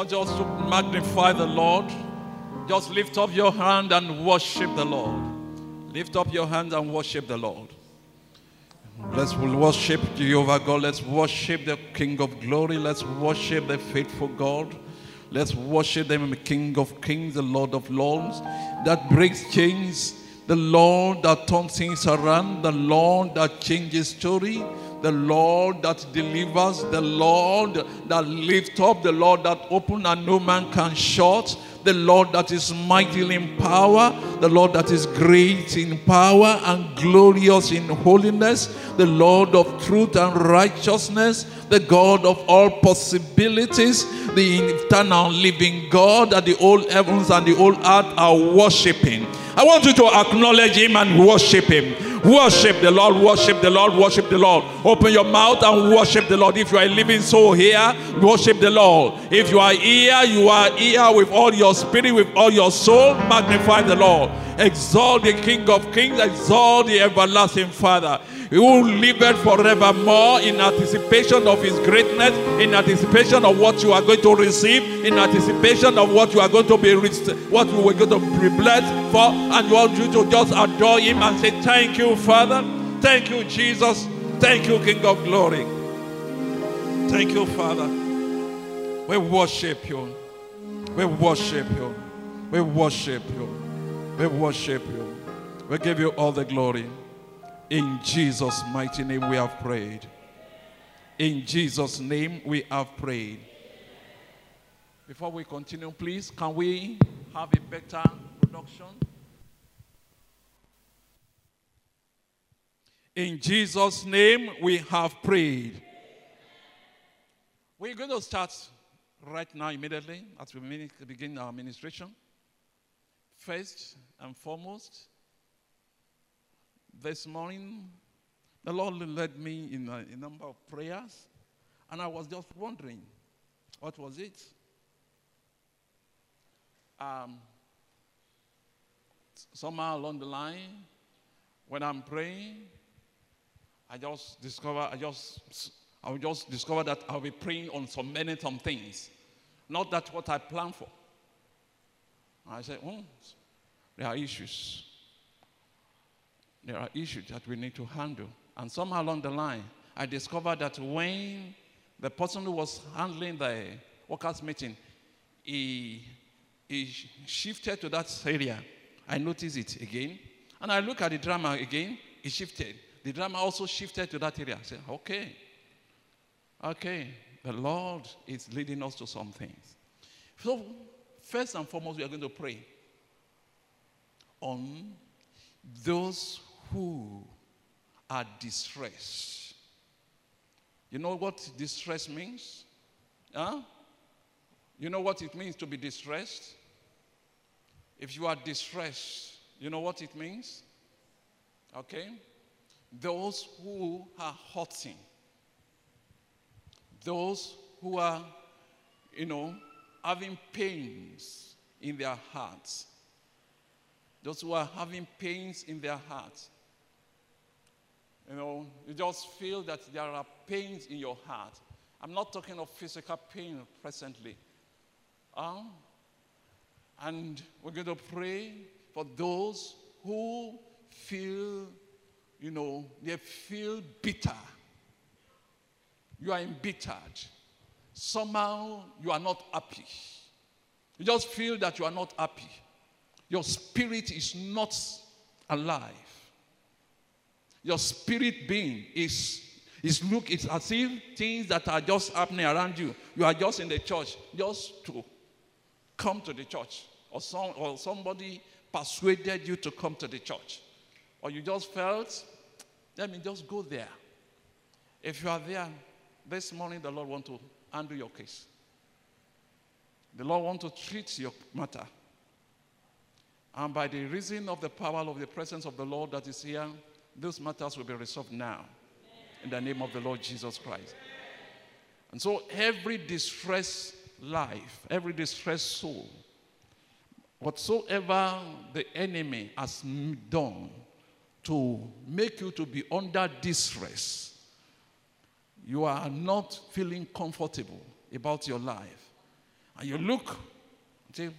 want us to magnify the Lord. Just lift up your hand and worship the Lord. Lift up your hand and worship the Lord. Let's worship Jehovah God. Let's worship the King of glory. Let's worship the faithful God. Let's worship the King of kings, the Lord of lords, that breaks chains, the Lord that turns things around, the Lord that changes story, the Lord that delivers, the Lord that lifts up, the Lord that opens and no man can shut, the Lord that is mighty in power, the Lord that is great in power and glorious in holiness, the Lord of truth and righteousness, the God of all possibilities, the eternal living God that the whole heavens and the whole earth are worshiping. I want you to acknowledge him and worship him. Worship the Lord, worship the Lord, worship the Lord. Open your mouth and worship the Lord. If you are a living soul here, worship the Lord. If you are here with all your spirit, with all your soul, magnify the Lord. Exalt the King of kings, exalt the everlasting Father, who liveth forevermore, in anticipation of his greatness, in anticipation of what you are going to receive, in anticipation of what you are going to be what you are going to be blessed for, and you want you to just adore him and say, thank you, Father. Thank you, Jesus. Thank you, King of glory. Thank you, Father. We worship you. We worship you. We worship you. We worship you. We give you all the glory. In Jesus' mighty name we have prayed. In Jesus' name we have prayed. Before we continue, please, can we have a better production? In Jesus' name we have prayed. We're going to start right now immediately as we begin our ministration. First and foremost, this morning, the Lord led me in a number of prayers, and I was just wondering, what was it? Somehow along the line, when I'm praying, I just discover that I'll be praying on some things, not that what I planned for. I said, there are issues. There are issues that we need to handle. And somehow along the line, I discovered that when the person who was handling the workers' meeting, he shifted to that area. I noticed it again. And I look at the drama again, he shifted. The drama also shifted to that area. I said, okay, the Lord is leading us to some things. So, first and foremost, we are going to pray on those who are distressed. You know what distress means? Huh? You know what it means to be distressed? If you are distressed, you know what it means? Okay? Those who are hurting. Those who are, having pains in their hearts. Those who are having pains in their hearts. You just feel that there are pains in your heart. I'm not talking of physical pain presently. And we're going to pray for those who feel, they feel bitter. You are embittered. Somehow you are not happy. You just feel that you are not happy. Your spirit is not alive. Your spirit being is it's as if things that are just happening around you. You are just in the church, just to come to the church. Or somebody persuaded you to come to the church. Or you just felt, let me just go there. If you are there, this morning the Lord wants to handle your case. The Lord wants to treat your matter. And by the reason of the power of the presence of the Lord that is here, those matters will be resolved now. In the name of the Lord Jesus Christ. And so every distressed life, every distressed soul, whatsoever the enemy has done to make you to be under distress, you are not feeling comfortable about your life. And you look and say,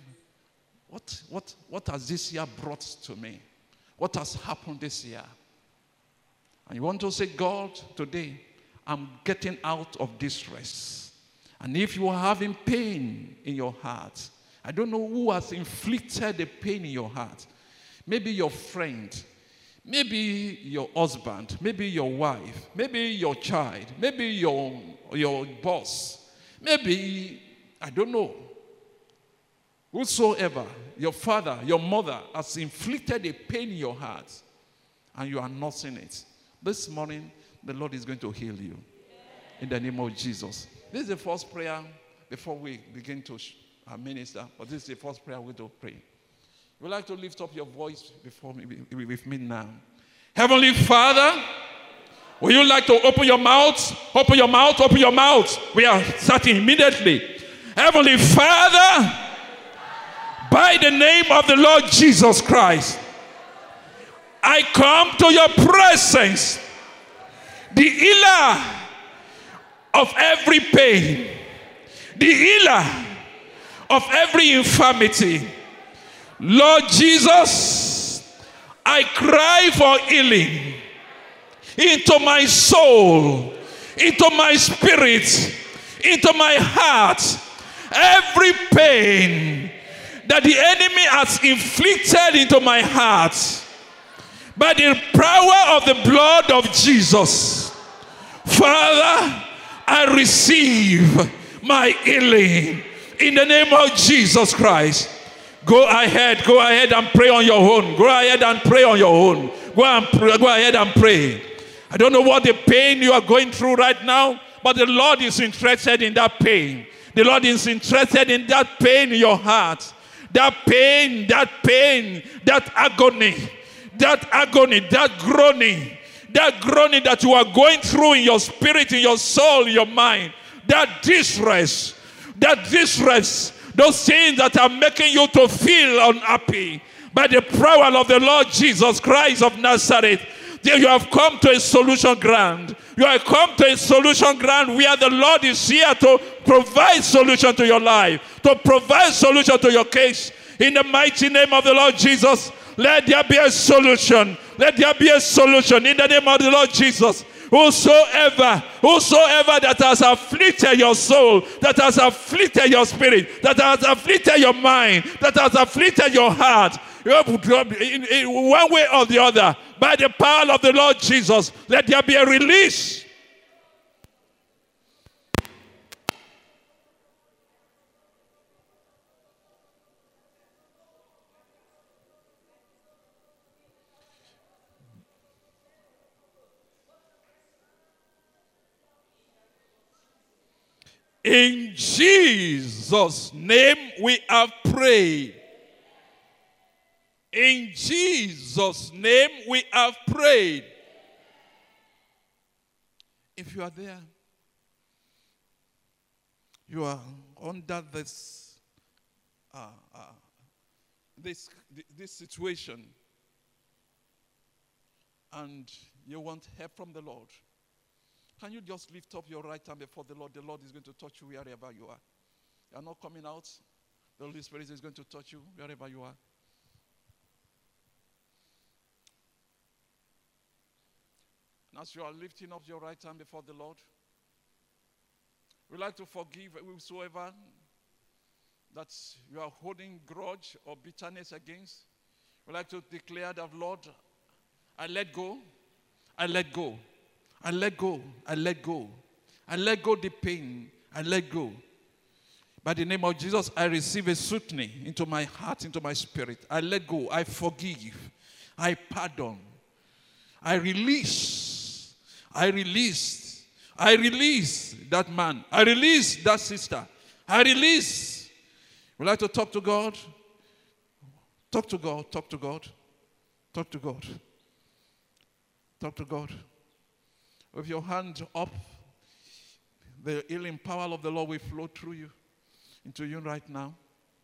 what has this year brought to me? What has happened this year? And you want to say, God, today, I'm getting out of distress. And if you are having pain in your heart, I don't know who has inflicted the pain in your heart. Maybe your friend, maybe your husband, maybe your wife, maybe your child, maybe your boss, maybe, I don't know, whosoever, your father, your mother has inflicted a pain in your heart and you are nursing it. This morning, the Lord is going to heal you in the name of Jesus. This is the first prayer before we begin to minister, but this is the first prayer we're going to pray. Would like to lift up your voice before me, with me now. Heavenly Father, would you like to open your mouth? Open your mouth, open your mouth. We are starting immediately. Heavenly Father, by the name of the Lord Jesus Christ, I come to your presence, the healer of every pain, the healer of every infirmity. Lord Jesus, I cry for healing into my soul, into my spirit, into my heart. Every pain that the enemy has inflicted into my heart, by the power of the blood of Jesus, Father, I receive my healing in the name of Jesus Christ. Go ahead and pray on your own. Go ahead and pray on your own. Go ahead and pray. I don't know what the pain you are going through right now, but the Lord is interested in that pain. The Lord is interested in that pain in your heart. That pain, that agony, that groaning that you are going through in your spirit, in your soul, in your mind. That distress, those things that are making you to feel unhappy, by the power of the Lord Jesus Christ of Nazareth, you have come to a solution ground. You have come to a solution ground where the Lord is here to provide solution to your life, to provide solution to your case. In the mighty name of the Lord Jesus, let there be a solution. Let there be a solution in the name of the Lord Jesus. Whosoever that has afflicted your soul, that has afflicted your spirit, that has afflicted your mind, that has afflicted your heart, in one way or the other, by the power of the Lord Jesus, let there be a release. In Jesus' name we have prayed. In Jesus' name we have prayed. If you are there, you are under this situation, and you want help from the Lord, can you just lift up your right hand before the Lord? The Lord is going to touch you wherever you are. You are not coming out. The Holy Spirit is going to touch you wherever you are. And as you are lifting up your right hand before the Lord, we'd like to forgive whosoever that you are holding grudge or bitterness against. We'd like to declare that, Lord, I let go. I let go. I let go. I let go. I let go the pain. I let go. By the name of Jesus, I receive a scrutiny into my heart, into my spirit. I let go. I forgive. I pardon. I release. I release. I release that man. I release that sister. I release. Would like to talk to God? Talk to God. Talk to God. Talk to God. Talk to God. With your hand up, the healing power of the Lord will flow through you, into you right now.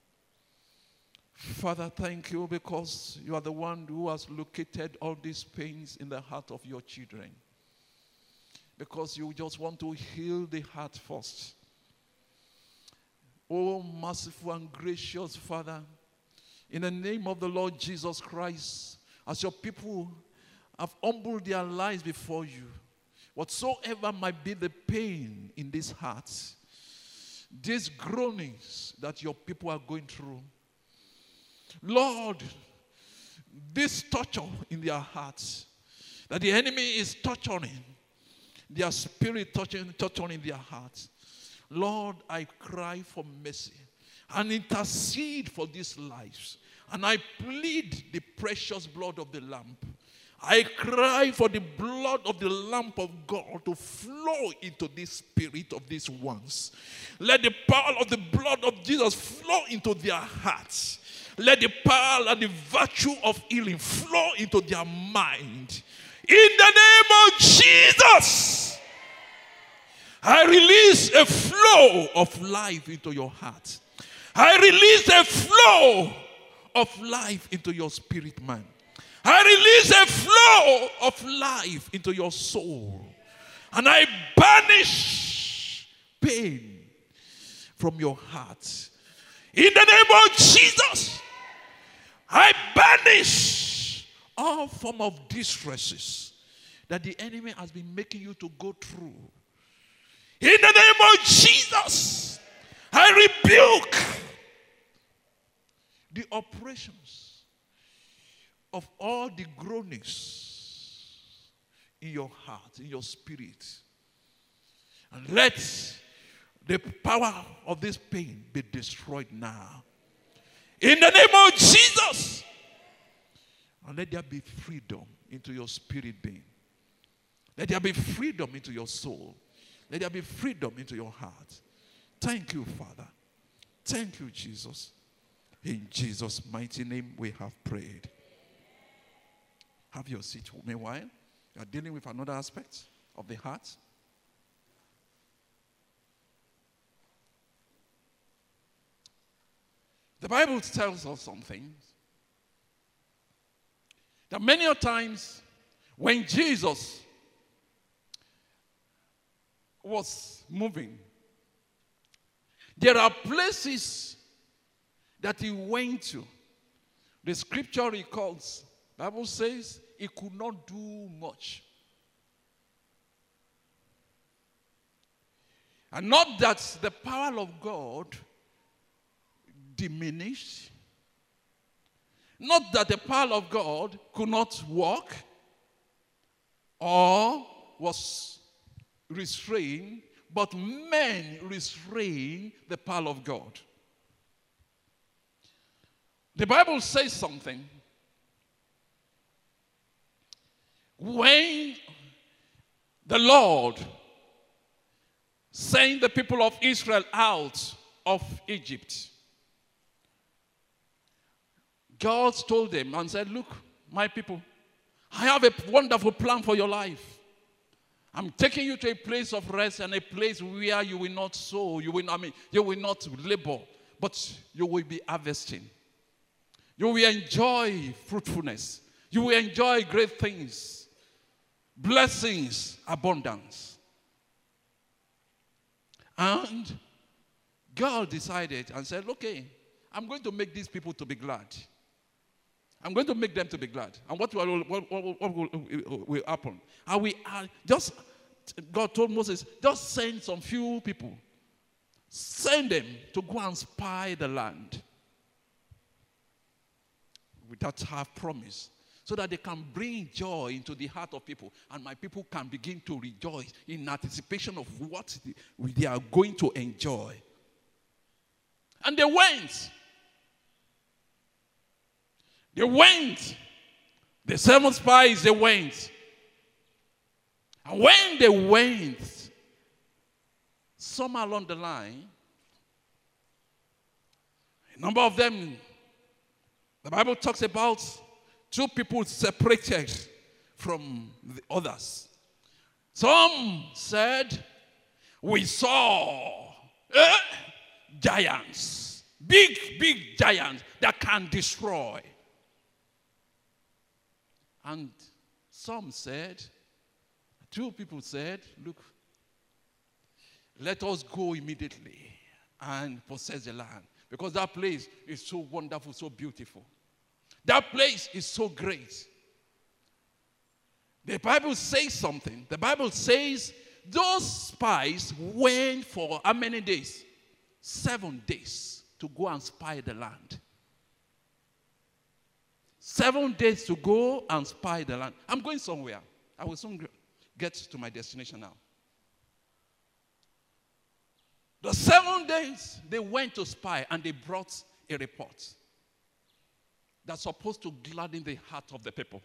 Father, thank you because you are the one who has located all these pains in the heart of your children. Because you just want to heal the heart first. Oh, merciful and gracious Father, in the name of the Lord Jesus Christ, as your people have humbled their lives before you, whatsoever might be the pain in this heart, these groanings that your people are going through, Lord, this torture in their hearts, that the enemy is torturing, their spirit torturing their hearts. Lord, I cry for mercy and intercede for these lives. And I plead the precious blood of the Lamb. I cry for the blood of the Lamb of God to flow into this spirit of these ones. Let the power of the blood of Jesus flow into their hearts. Let the power and the virtue of healing flow into their mind. In the name of Jesus, I release a flow of life into your heart. I release a flow of life into your spirit, man. I release a flow of life into your soul. And I banish pain from your heart. In the name of Jesus, I banish all form of distresses that the enemy has been making you to go through. In the name of Jesus, I rebuke the operations of all the groanings in your heart, in your spirit. And let the power of this pain be destroyed now. In the name of Jesus. And let there be freedom into your spirit being. Let there be freedom into your soul. Let there be freedom into your heart. Thank you, Father. Thank you, Jesus. In Jesus' mighty name we have prayed. Have your seat for me a while. You are dealing with another aspect of the heart. The Bible tells us something. That many a times when Jesus was moving, there are places that he went to. The scripture records, the Bible says he could not do much. And not that the power of God diminished. Not that the power of God could not work or was restrained, but men restrain the power of God. The Bible says something. When the Lord sent the people of Israel out of Egypt, God told them and said, look, my people, I have a wonderful plan for your life. I'm taking you to a place of rest and a place where you will not sow, you will not labor, but you will be harvesting. You will enjoy fruitfulness. You will enjoy great things, blessings, abundance. And God decided and said, okay, I'm going to make these people to be glad. I'm going to make them to be glad. And what will happen? God told Moses, just send some few people. Send them to go and spy the land. With that half promise. So that they can bring joy into the heart of people. And my people can begin to rejoice in anticipation of what they are going to enjoy. And they went. They went. The 7 spies, they went. And when they went, somewhere along the line, a number of them, the Bible talks about 2 people separated from the others. Some said, we saw giants, big giants that can destroy. And some said, 2 people said, look, let us go immediately and possess the land. Because that place is so wonderful, so beautiful. That place is so great. The Bible says something. The Bible says those spies went for how many days? 7 days to go and spy the land. 7 days to go and spy the land. I'm going somewhere. I will soon get to my destination now. The 7 days they went to spy, and they brought a report that's supposed to gladden the heart of the people.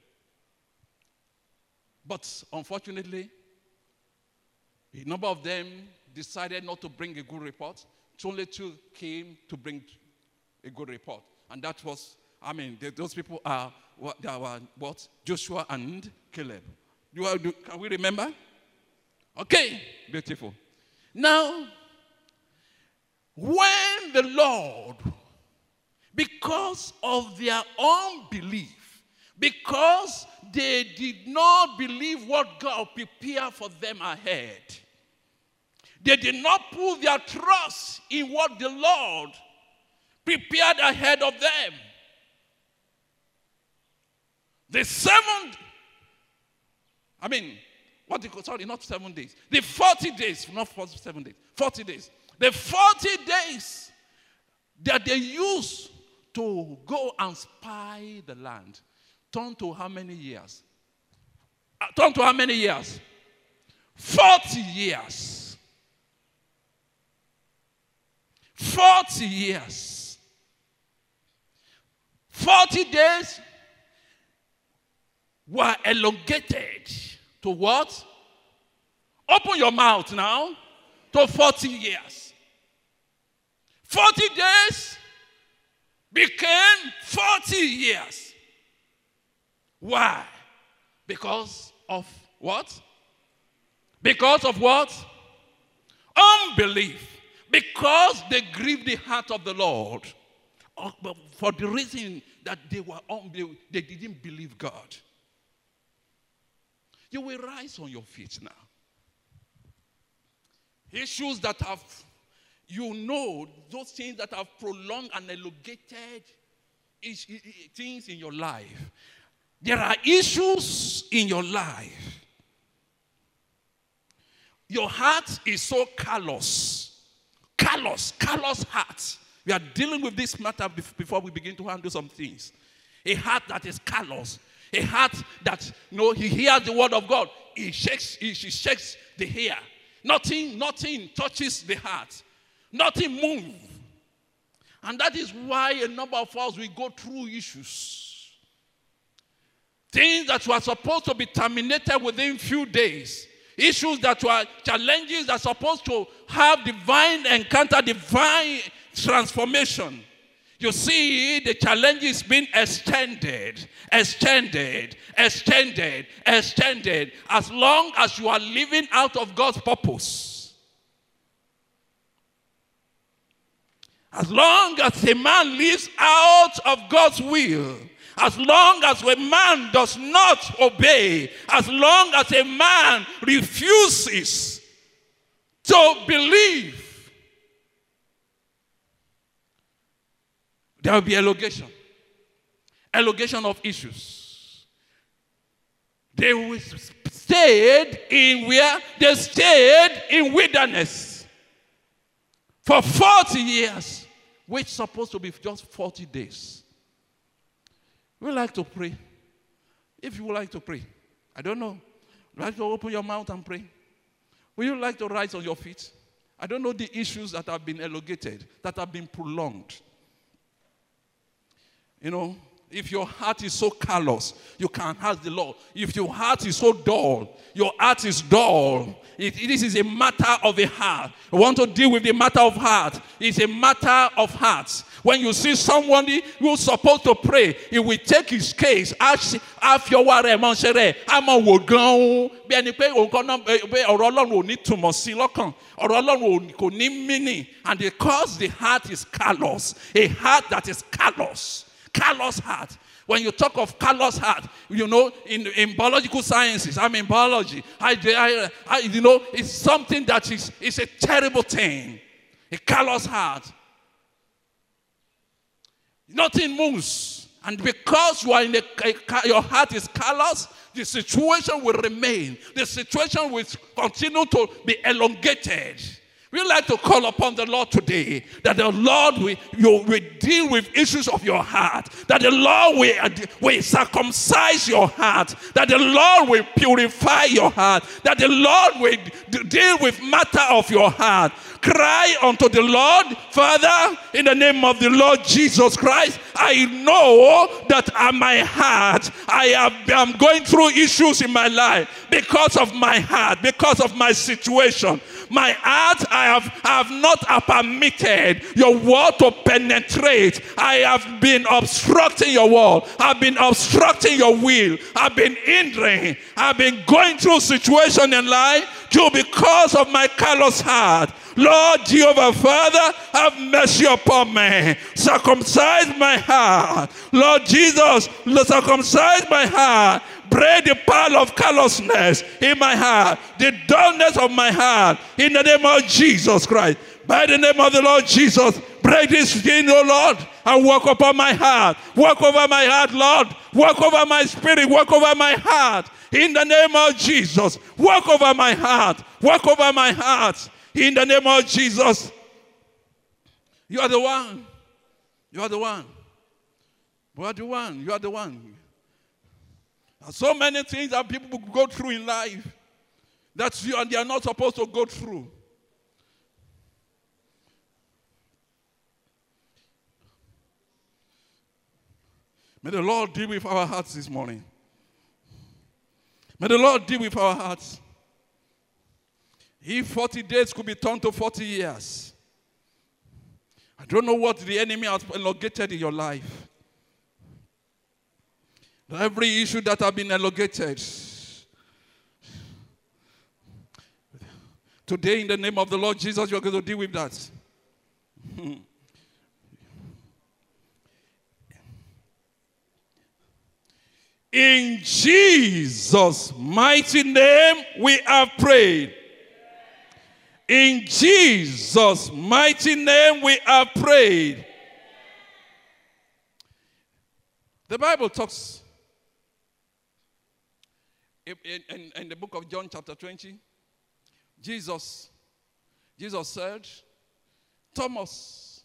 But unfortunately, a number of them decided not to bring a good report. Only 2 came to bring a good report. And that was, those people are what? Joshua and Caleb. Can we remember? Okay, beautiful. Now, when the Lord, because of their unbelief, because they did not believe what God prepared for them ahead, they did not put their trust in what the Lord prepared ahead of them. The 40 days. The 40 days, not 47 days, 40 days. The 40 days that they used to go and spy the land turned to how many years? 40 years. 40 years. 40 days were elongated to what? Open your mouth now. To 40 years. 40 days became 40 years. Why? Because of what? Because of what? Unbelief. Because they grieved the heart of the Lord. For the reason that they were unbelieving, they didn't believe God. You will rise on your feet now. Issues that have, those things that have prolonged and elongated things in your life. There are issues in your life. Your heart is so callous. Callous heart. We are dealing with this matter before we begin to handle some things. A heart that is callous. A heart that, he hears the word of God. She shakes the hair. Nothing touches the heart. Nothing moves. And that is why a number of us, we go through issues. Things that were supposed to be terminated within few days. Issues that were challenges that are supposed to have divine encounter, divine transformation. You see, the challenge is being extended. As long as you are living out of God's purpose. As long as a man lives out of God's will. As long as a man does not obey. As long as a man refuses to believe. There will be elongation of issues. They stayed in where? They stayed in wilderness for 40 years, which is supposed to be just 40 days. We like to pray. If you would like to pray, I don't know. Would you like to open your mouth and pray? Would you like to rise on your feet? I don't know the issues that have been elongated, that have been prolonged. If your heart is so callous, you can ask the Lord. If your heart is so dull, your heart is dull. This is a matter of a heart. You want to deal with the matter of heart. It's a matter of hearts. When you see somebody who's supposed to pray, he will take his case. And because the heart is callous, a heart that is callous. Callous heart. When you talk of callous heart, in biological sciences, I'm in biology. It's something that is a terrible thing. A callous heart. Nothing moves. And because you are your heart is callous, the situation will remain. The situation will continue to be elongated. We like to call upon the Lord today that the Lord will deal with issues of your heart, that the Lord will circumcise your heart, that the Lord will purify your heart, that the Lord will deal with matter of your heart. Cry unto the Lord, Father, in the name of the Lord Jesus Christ. I know that my heart, I'm going through issues in my life because of my heart, because of my situation. My heart, I have not permitted your word to penetrate. I have been obstructing your word. I've been obstructing your will. I've been hindering. I've been going through situation in life because of my callous heart. Lord Jehovah, Father, have mercy upon me. Circumcise my heart. Lord Jesus, circumcise my heart. Break the power of callousness in my heart, the dullness of my heart, in the name of Jesus Christ. By the name of the Lord Jesus, break this skin, O Lord, and walk upon my heart. Walk over my heart, Lord. Walk over my spirit. Walk over my heart. In the name of Jesus, walk over my heart. Walk over my heart. In the name of Jesus. You are the one. You are the one. You are the one. You are the one. There's so many things that people go through in life that they are not supposed to go through. May the Lord deal with our hearts this morning. May the Lord deal with our hearts. If 40 days could be turned to 40 years, I don't know what the enemy has elongated in your life. Every issue that has been elongated. Today, in the name of the Lord Jesus, you are going to deal with that. In Jesus' mighty name, we have prayed. In Jesus' mighty name, we have prayed. The Bible talks in the book of John chapter 20, Jesus said, Thomas,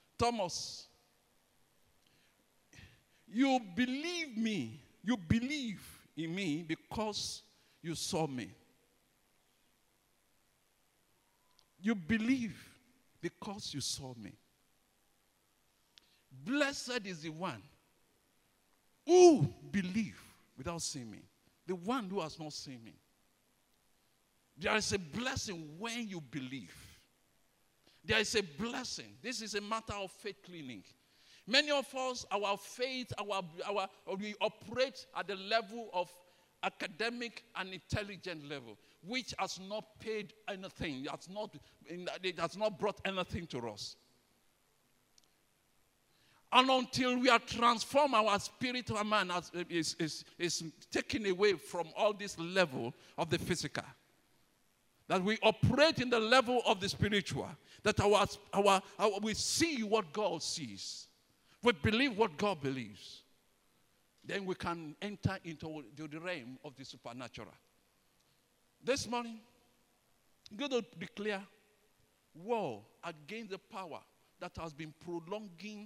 you believe me. You believe in me because you saw me. You believe because you saw me. Blessed is the one who believes without seeing me. The one who has not seen me. There is a blessing when you believe. There is a blessing. This is a matter of faith cleaning. Many of us, our faith, we operate at the level of academic and intelligent level, which has not paid anything. It has not brought anything to us. And until we are transformed, our spiritual man is taken away from all this level of the physical. That we operate in the level of the spiritual. That we see what God sees. We believe what God believes. Then we can enter into the realm of the supernatural. This morning, I'm going to declare war against the power that has been prolonging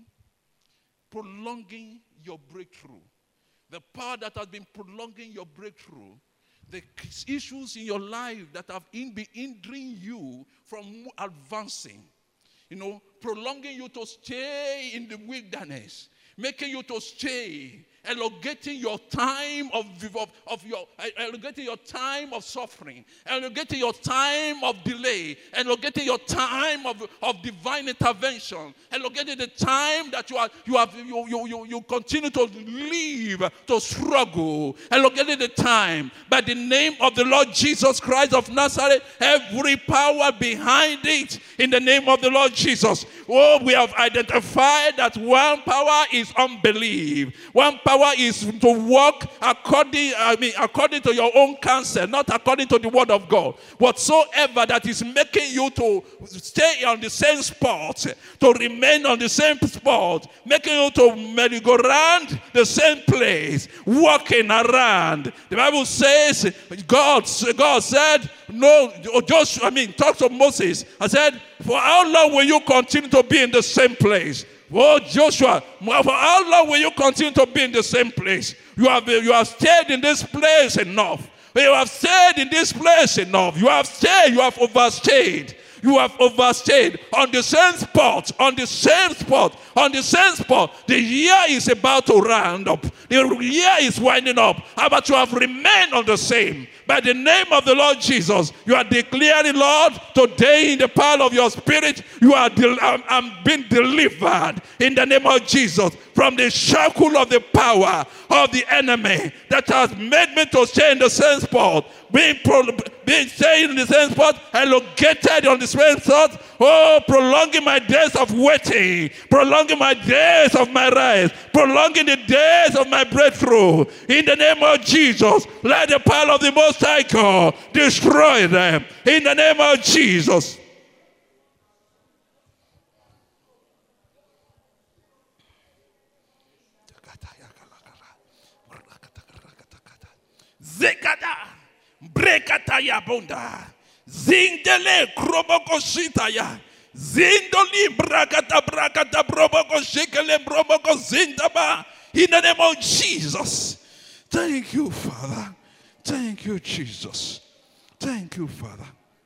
your breakthrough. The power that has been prolonging your breakthrough. The issues in your life that have been hindering you from advancing. Prolonging you to stay in the wilderness. Making you to stay. Elongating your time elongating your time of suffering, elongating your time of delay, elongating your time of divine intervention, elongating the time that you continue to live, to struggle, elongating the time. By the name of the Lord Jesus Christ of Nazareth, every power behind it, in the name of the Lord Jesus. We have identified that one power is unbelief, one power power is to walk according to your own counsel, not according to the word of God. Whatsoever that is making you to stay on the same spot, to remain on the same spot, making you to merry-go-round the same place, walking around. The Bible says, God said, no, talk to Moses. I said, for how long will you continue to be in the same place? Oh, Joshua, for how long will you continue to be in the same place? You have stayed in this place enough. You have stayed in this place enough. You have overstayed. You have overstayed on the same spot, on the same spot, on the same spot. The year is about to round up. The year is winding up. But you have remained on the same. By the name of the Lord Jesus, you are declaring, Lord, today in the power of your spirit, I'm being delivered in the name of Jesus from the shackle of the power of the enemy that has made me to stay in the same spot, being staying in the same spot, elongated on the same spot, prolonging my days of waiting, prolonging my days of my rise, prolonging the days of my breakthrough. In the name of Jesus, let the power of the Most High God destroy them. In the name of Jesus. Zekada, brekataya bunda, zindele kroboko shitaya, zindoli brakata broboko shekele broboko zindaba. In the name of Jesus. Thank you, Father. Thank you, Jesus. Thank you, Father.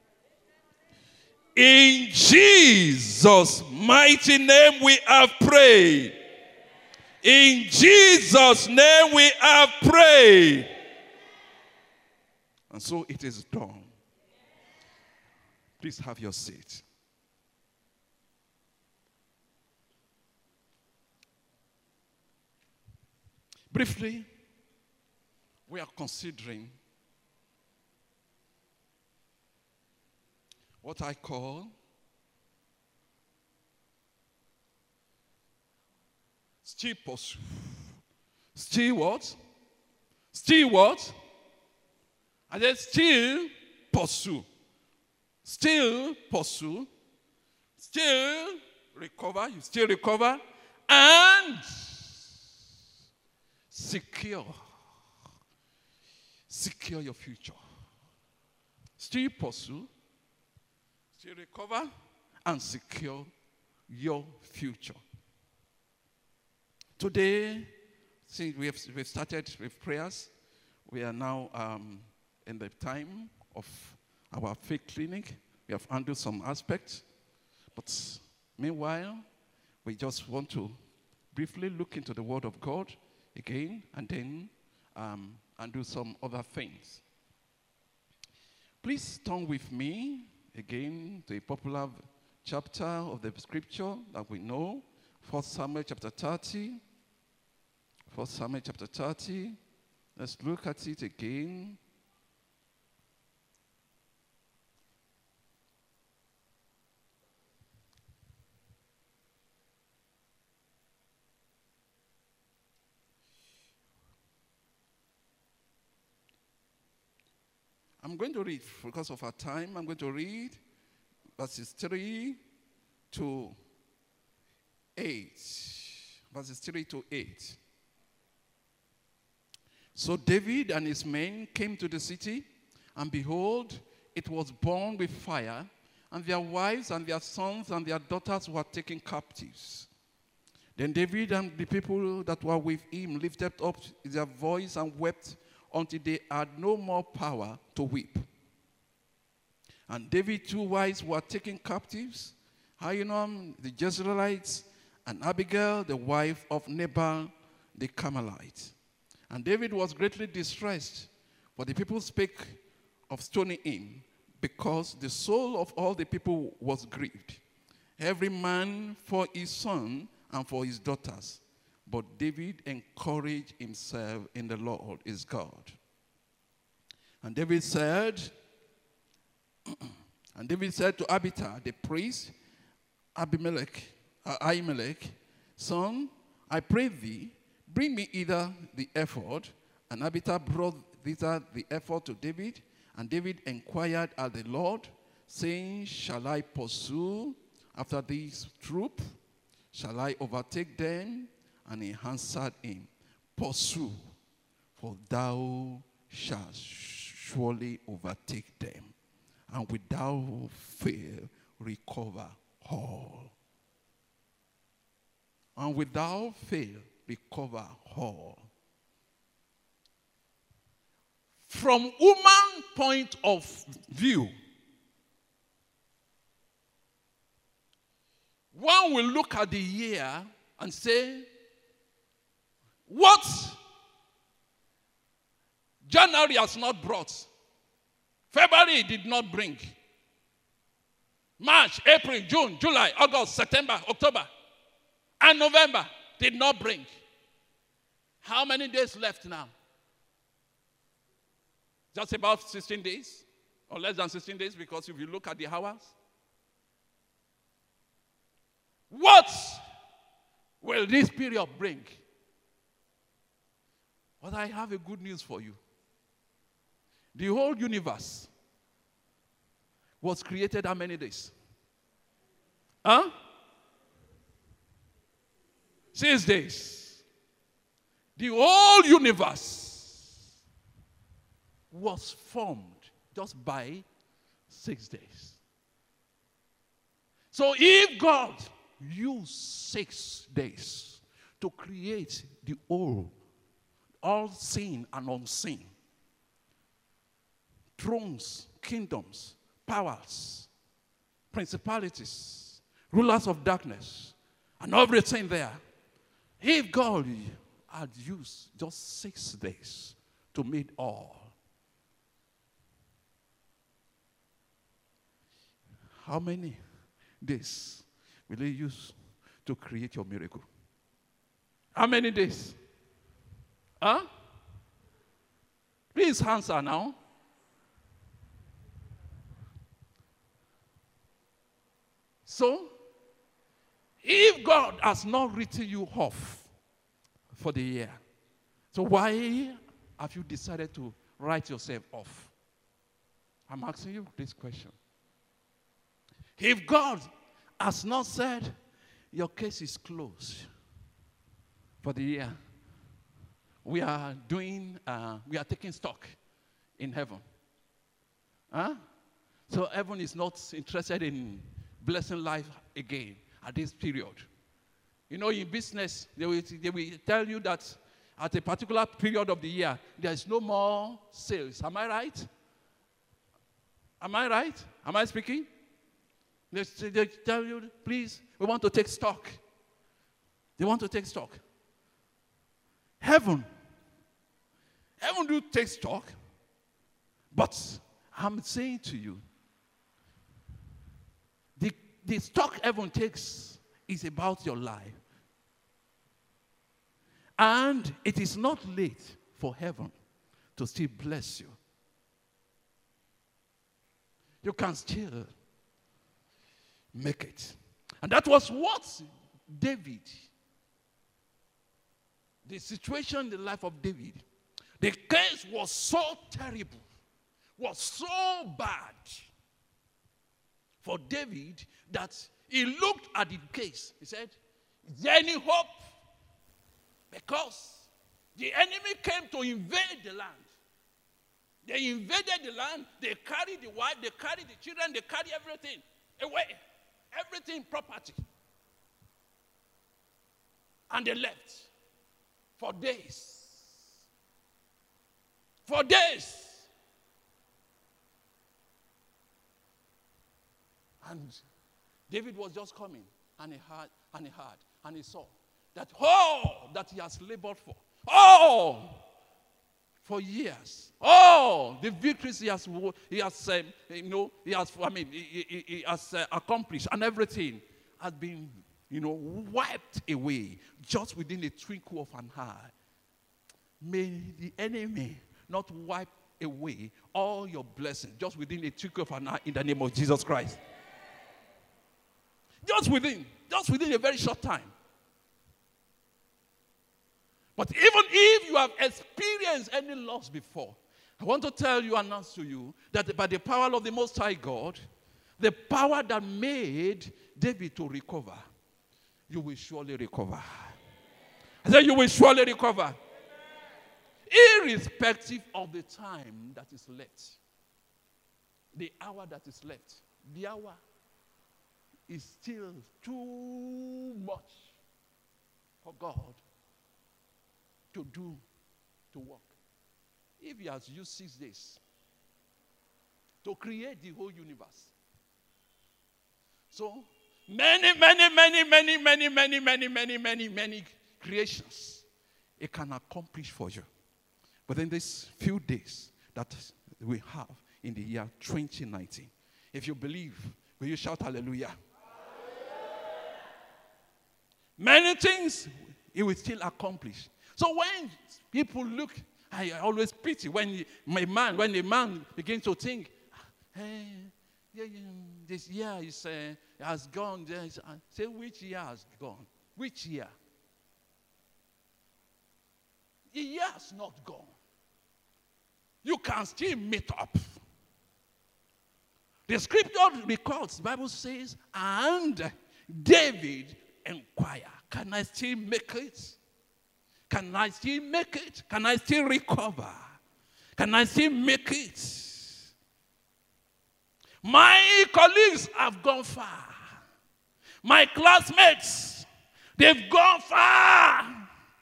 In Jesus' mighty name we have prayed. In Jesus' name we have prayed. And so it is done. Please have your seat. Briefly, we are considering what I call still pursue. Still what? Still what? I said still pursue. Still pursue. Still recover. You still recover. And secure your future. Still pursue, still recover, and secure your future. Today, since we've started with prayers, we are now in the time of our faith clinic. We have handled some aspects, but meanwhile, we just want to briefly look into the Word of God again, and then do some other things. Please turn with me again to a popular chapter of the scripture that we know, 1 Samuel chapter 30. 1 Samuel chapter 30. Let's look at it again. I'm going to read, because of our time, I'm going to read verses 3 to 8. Verses 3 to 8. So David and his men came to the city, and behold, it was burned with fire, and their wives and their sons and their daughters were taken captives. Then David and the people that were with him lifted up their voice and wept until they had no more power to weep. And David's two wives were taken captives, Ahinoam the Jezreelites, and Abigail the wife of Nabal the Carmelite. And David was greatly distressed, for the people spake of stoning him, because the soul of all the people was grieved, every man for his son and for his daughters. But David encouraged himself in the Lord his God. And David said to Abiathar the priest, Ahimelech, son, I pray thee, Bring me hither the ephod. And Abiathar brought thither the ephod to David. And David inquired at the Lord, saying, shall I pursue after this troop? Shall I overtake them? And he answered him, pursue, for thou shalt surely overtake them, and without fail recover all. And without fail recover all. From human point of view, one will look at the year and say, what January has not brought, February did not bring, March, April, June, July, August, September, October, and November did not bring. How many days left now? Just about 16 days, or less than 16 days, because if you look at the hours. What will this period bring? But I have a good news for you. The whole universe was created how many days? 6 days. The whole universe was formed just by 6 days. So if God used 6 days to create the whole, all seen and unseen, thrones, kingdoms, powers, principalities, rulers of darkness, and everything there, if God had used just 6 days to make all, how many days will He use to create your miracle? How many days? Please answer now. So, if God has not written you off for the year, so why have you decided to write yourself off? I'm asking you this question. If God has not said your case is closed for the year, we are taking stock in heaven. So heaven is not interested in blessing life again at this period. You know, in business, they will tell you that at a particular period of the year, there is no more sales. Am I right? Am I right? Am I speaking? They tell you, please, we want to take stock. They want to take stock. Heaven do take stock, but I'm saying to you, the stock heaven takes is about your life. And it is not late for heaven to still bless you. You can still make it. And that was what David, the situation in the life of David, the case was so terrible, was so bad for David that he looked at the case. He said, is there any hope? Because the enemy came to invade the land. They invaded the land. They carried the wife, they carried the children, they carried everything away. Everything property. And they left for days. For days. And David was just coming, and he heard, and he saw that all that he has labored for, for years, the victories he has accomplished, and everything has been, wiped away just within a twinkle of an eye. May the enemy not wipe away all your blessings just within a twinkle of an eye in the name of Jesus Christ. Just within a very short time. But even if you have experienced any loss before, I want to tell you, announce to you, that by the power of the Most High God, the power that made David to recover, you will surely recover. I said you will surely recover. Irrespective of the time that is left. The hour that is left. The hour is still too much for God to do, to work. If he has used 6 days to create the whole universe. So, many creations it can accomplish for you. But in these few days that we have in the year 2019, if you believe, will you shout hallelujah? Many things he will still accomplish. So when people look, I always pity when a man begins to think, hey, this year has gone. Say, which year has gone? Which year? The year has not gone. You can still meet up. The scripture records, the Bible says, and David inquired, can I still make it? Can I still make it? Can I still recover? Can I still make it? My colleagues have gone far. My classmates, they've gone far.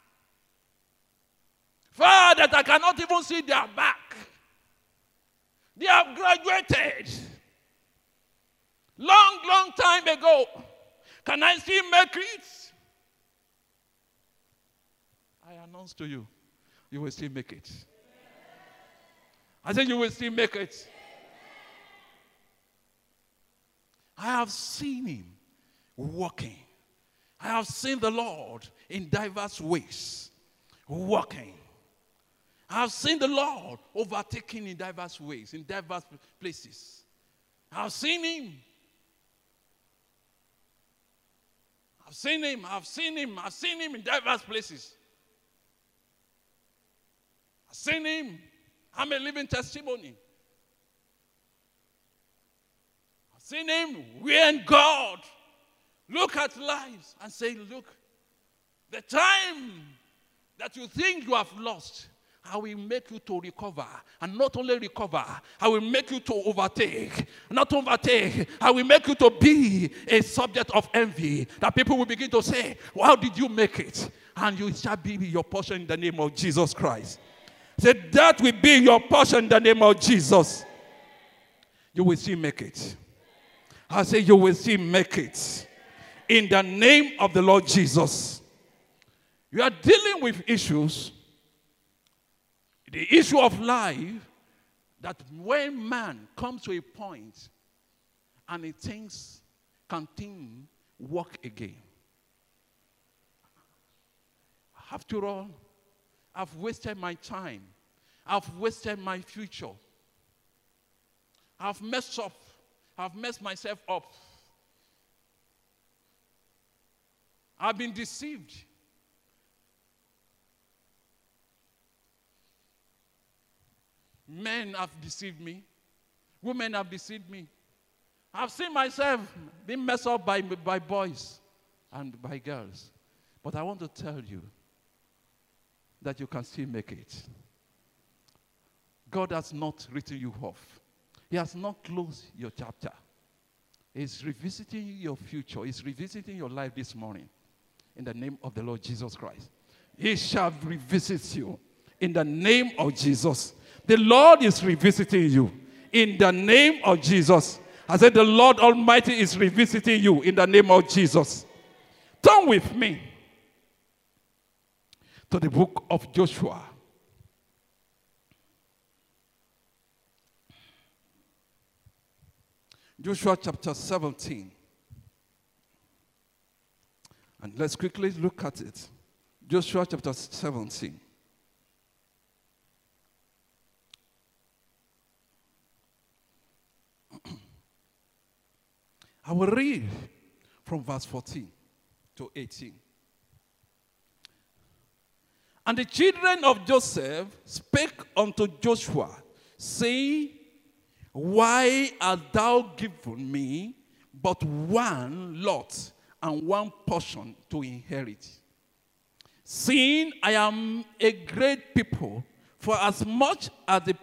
Far that I cannot even see their back. They have graduated. Long time ago. Can I still make it? I announce to you, you will still make it. I said you will still make it. I have seen him working. I have seen the Lord in diverse ways working. I have seen the Lord overtaking in diverse ways, in diverse places. I have seen him. I've seen him in diverse places. I've seen him. I'm a living testimony. I've seen him when God look at lives and say, look, the time that you think you have lost, I will make you to recover. And not only recover, I will make you to overtake. Not overtake, I will make you to be a subject of envy. That people will begin to say, how did you make it? And you shall be your portion in the name of Jesus Christ. Say, that will be your portion in the name of Jesus. You will still make it. I say, you will still make it. In the name of the Lord Jesus. You are dealing with issues. The issue of life, that when man comes to a point and he thinks, can things work again? After all, I've wasted my time. I've wasted my future. I've messed up. I've messed myself up. I've been deceived. Men have deceived me. Women have deceived me. I've seen myself being messed up by boys and by girls. But I want to tell you that you can still make it. God has not written you off. He has not closed your chapter. He's revisiting your future. He's revisiting your life this morning. In the name of the Lord Jesus Christ. He shall revisit you. In the name of Jesus. The Lord is revisiting you. In the name of Jesus. I said the Lord Almighty is revisiting you. In the name of Jesus. Turn with me to the book of Joshua. Joshua chapter 17. And let's quickly look at it. Joshua chapter 17. I will read from verse 14 to 18. And the children of Joseph spake unto Joshua, saying, Why hast thou given me but one lot and one portion to inherit? Seeing I am a great people, for as much as the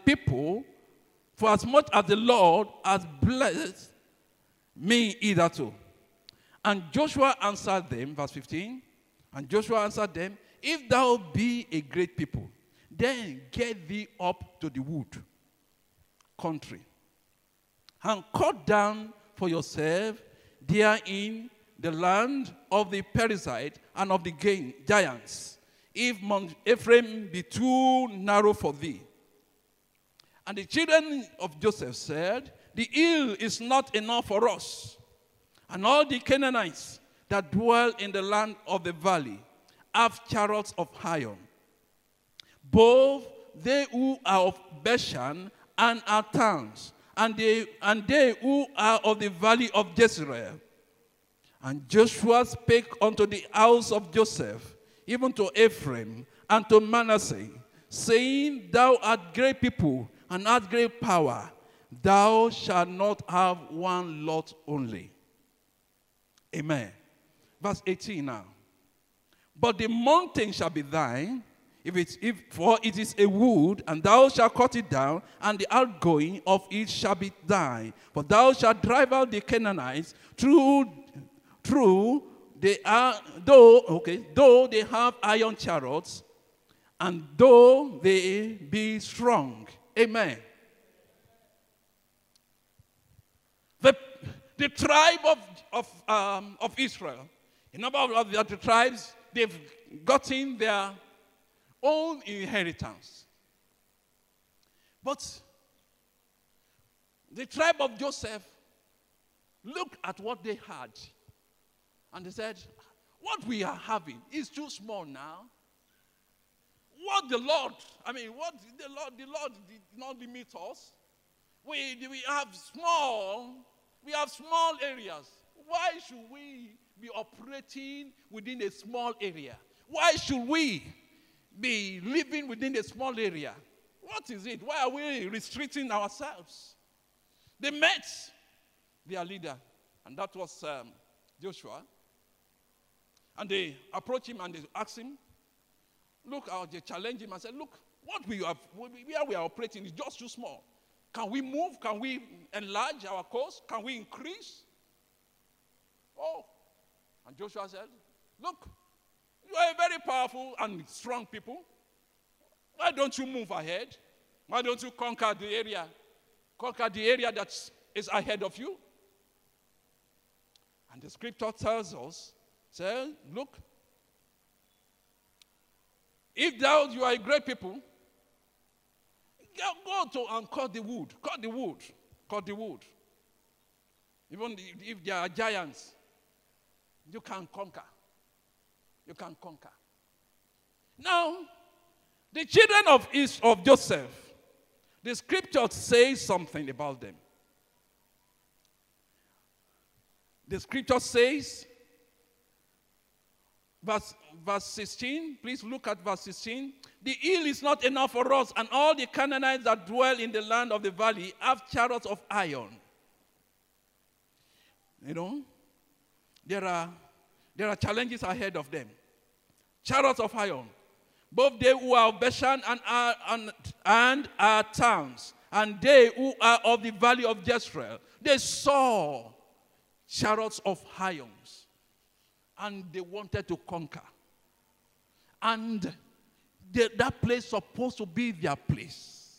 Lord has blessed me hitherto. And Joshua answered them, verse 15, and Joshua answered them, If thou be a great people, then get thee up to the wood country, and cut down for yourself therein the land of the Perizzite and of the giants, if Mount Ephraim be too narrow for thee. And the children of Joseph said, The hill is not enough for us, and all the Canaanites that dwell in the land of the valley have chariots of iron, both they who are of Bashan and our towns, and they who are of the valley of Jezreel. And Joshua spake unto the house of Joseph, even to Ephraim and to Manasseh, saying, Thou art great people, and art great power. Thou shalt not have one lot only. Amen. Verse 18 now. But the mountain shall be thine, for it is a wood, and thou shalt cut it down, and the outgoing of it shall be thine. For thou shalt drive out the Canaanites though they have iron chariots, and though they be strong. Amen. The tribe of Israel, a number of the other tribes, they've gotten their own inheritance. But the tribe of Joseph looked at what they had, and they said, what we are having is too small now. What the Lord did not limit us. We have small areas. Why should we be operating within a small area? Why should we be living within a small area? What is it? Why are we restricting ourselves? They met their leader, and that was Joshua. And they approached him and they asked him, look, they challenged him and said, look, where we are operating is just too small. Can we move? Can we enlarge our coast? Can we increase? Oh. And Joshua said, look, you are a very powerful and strong people. Why don't you move ahead? Why don't you conquer the area? Conquer the area that is ahead of you? And the scripture tells us, say, look, if you are a great people, go to and cut the wood. Cut the wood. Cut the wood. Even if there are giants, you can conquer. You can conquer. Now, the children of Joseph, the scripture says something about them. The scripture says, verse 16, please look at verse 16. The hill is not enough for us, and all the Canaanites that dwell in the land of the valley have chariots of iron. You know, there are challenges ahead of them. Chariots of iron. Both they who are of Bashan and our towns, and they who are of the valley of Jezreel, they saw chariots of irons, and they wanted to conquer. And that place supposed to be their place.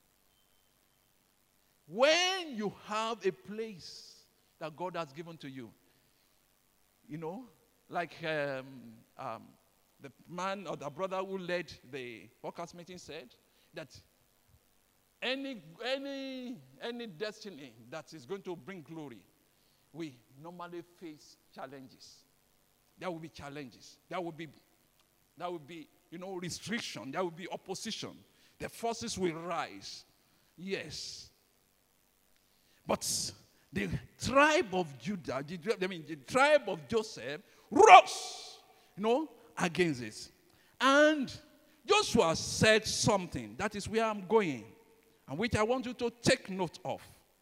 When you have a place that God has given to you, you know, like the man or the brother who led the podcast meeting said, that any destiny that is going to bring glory, we normally face challenges. There will be challenges. There will be, restriction. There will be opposition. The forces will rise. Yes. But the tribe of Judah, the tribe of Joseph rose, against it. And Joshua said something. That is where I'm going, and which I want you to take note of.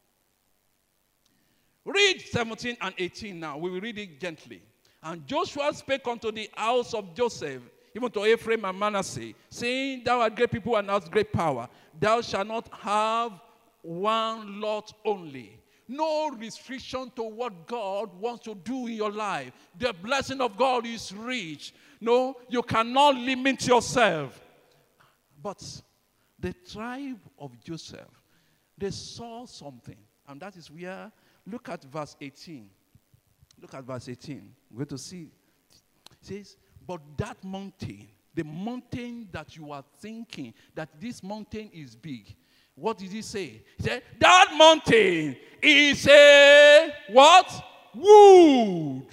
Read 17 and 18 now. We will read it gently. And Joshua spake unto the house of Joseph, even to Ephraim and Manasseh, saying, Thou art great people and hast great power. Thou shalt not have one lot only. No restriction to what God wants to do in your life. The blessing of God is rich. No, you cannot limit yourself. But the tribe of Joseph, they saw something. And that is where, look at verse 18. Look at verse 18. We're going to see. It says, but that mountain, the mountain that you are thinking that this mountain is big, what did he say? He said, that mountain is a what? Wood.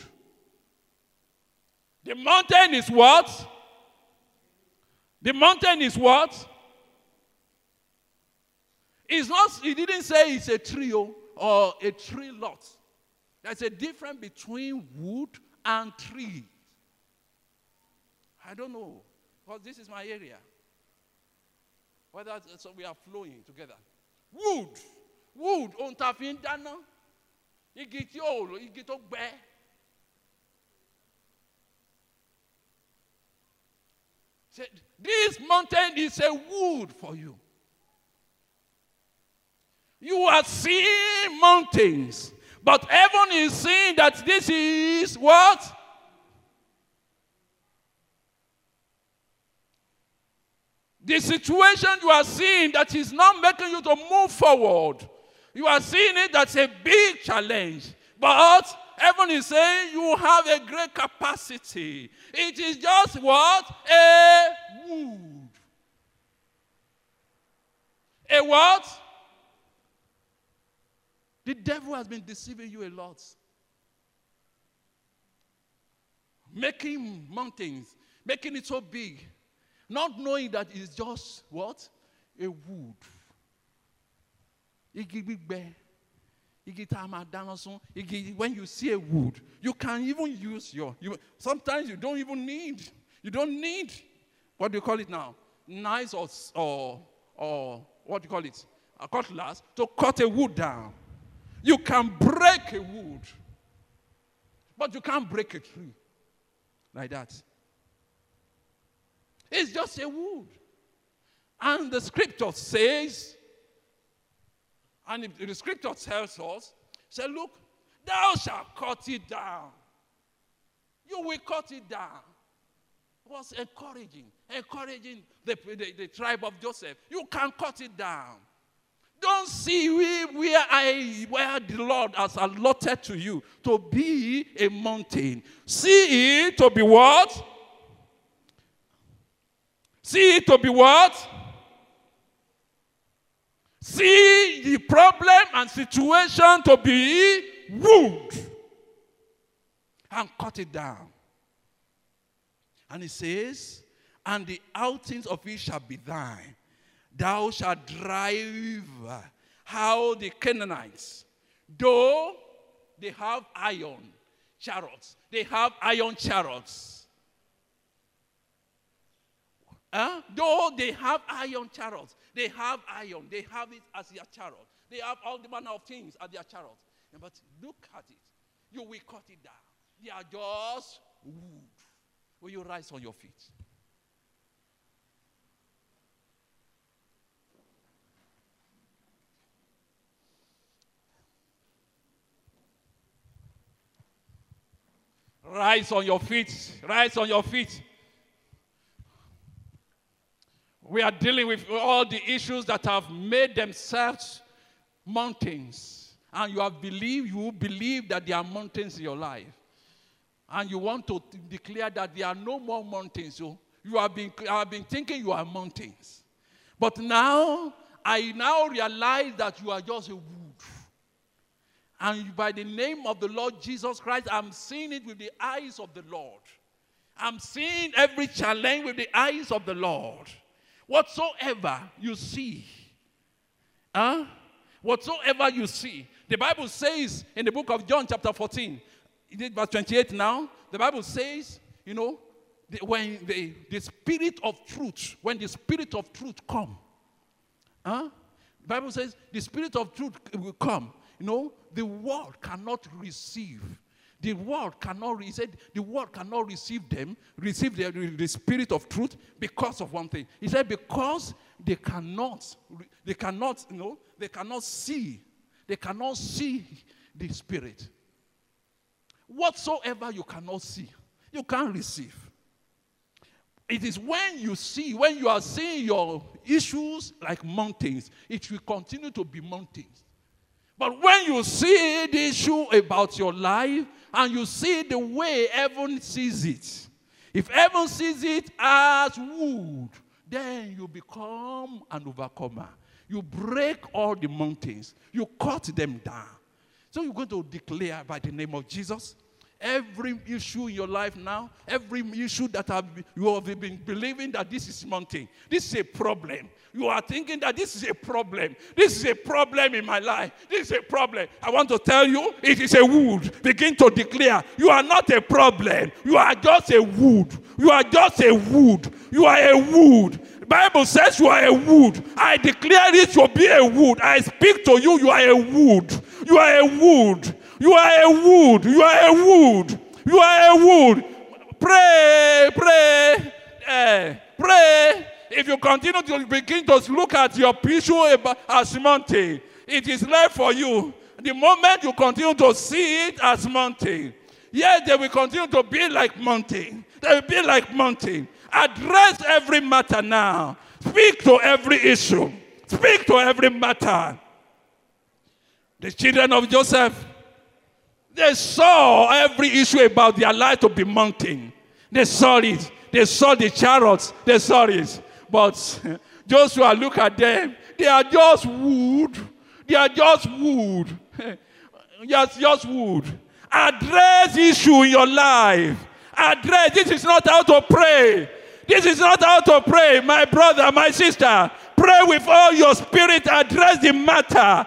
The mountain is what? The mountain is what? It's not, he didn't say it's a tree or a tree lot. There's a difference between wood and tree. I don't know, because this is my area. Whether so we are flowing together. Wood, on tafin dana. Igi tí ó lò, igi tó gbẹ. This mountain is a wood for you. You are seeing mountains, but heaven is seeing that this is what? The situation you are seeing that is not making you to move forward. You are seeing it that's a big challenge. But heaven is saying you have a great capacity. It is just what? A wood. A what? The devil has been deceiving you a lot. Making mountains, making it so big. Not knowing that it's just what? A wood. When you see a wood, you can even use sometimes you don't need, what do you call it now? Knives or what do you call it? A cutlass to cut a wood down. You can break a wood, but you can't break a tree like that. It's just a wood. And the scripture says, and the scripture tells us, say, look, thou shalt cut it down. You will cut it down. It was encouraging the tribe of Joseph. You can cut it down. Don't see where the Lord has allotted to you to be a mountain. See it to be what? See it to be what? See the problem and situation to be wood. And cut it down. And it says, and the outings of it shall be thine. Thou shalt drive out the Canaanites. Though they have iron chariots. They have iron chariots. Though they have iron chariots, they have iron, they have it as their chariot. They have all the manner of things as their chariot. But look at it. You will cut it down. They are just wood. Will you rise on your feet? Rise on your feet. Rise on your feet. We are dealing with all the issues that have made themselves mountains. And you believe that there are mountains in your life. And you want to declare that there are no more mountains. So you have been thinking you are mountains. But now, I now realize that you are just a wood. And by the name of the Lord Jesus Christ, I'm seeing it with the eyes of the Lord. I'm seeing every challenge with the eyes of the Lord. Whatsoever you see, whatsoever you see, the Bible says in the book of John chapter 14, verse 28 now, the Bible says, when the spirit of truth, when the spirit of truth come, the Bible says the spirit of truth will come. The world cannot receive. The world cannot, he said, the world cannot receive the spirit of truth because of one thing. He said because they cannot see the spirit. Whatsoever you cannot see, you can't receive. It is when you are seeing your issues like mountains, it will continue to be mountains. But when you see the issue about your life and you see the way heaven sees it, if heaven sees it as wood, then you become an overcomer. You break all the mountains. You cut them down. So you're going to declare by the name of Jesus, every issue in your life now, every issue that you have been believing that this is mountain, this is a problem. You are thinking that this is a problem. This is a problem in my life. This is a problem. I want to tell you, it is a wood. Begin to declare, you are not a problem. You are just a wood. You are just a wood. You are a wood. The Bible says you are a wood. I declare it to be a wood. I speak to you, you are a wood. You are a wood. You are a wood. You are a wood. You are a wood. Pray, pray, pray. If you continue to begin to look at your issue as mountain, it is left for you. The moment you continue to see it as mountain, yes, they will continue to be like mountain. They will be like mountain. Address every matter now. Speak to every issue. Speak to every matter. The children of Joseph, they saw every issue about their life to be mountain. They saw it. They saw the chariots. They saw it. But Joshua, look at them. They are just wood. They are just wood. just wood. Address issue in your life. Address. This is not how to pray. This is not how to pray. My brother, my sister, pray with all your spirit. Address the matter.